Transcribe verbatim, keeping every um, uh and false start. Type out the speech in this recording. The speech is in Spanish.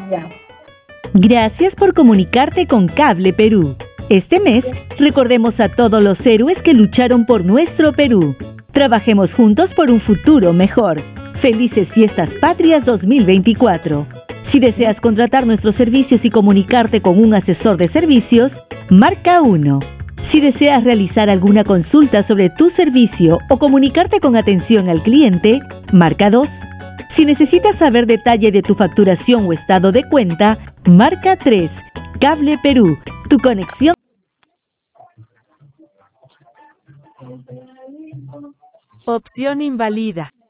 Ya. Gracias por comunicarte con Cable Perú. Este mes, recordemos a todos los héroes que lucharon por nuestro Perú. Trabajemos juntos por un futuro mejor. Felices Fiestas Patrias dos mil veinticuatro. Si deseas contratar nuestros servicios y comunicarte con un asesor de servicios, marca uno. Si deseas realizar alguna consulta sobre tu servicio o comunicarte con atención al cliente, marca dos. Si necesitas saber detalle de tu facturación o estado de cuenta, marca tres. Cable Perú, tu conexión. Opción invalida.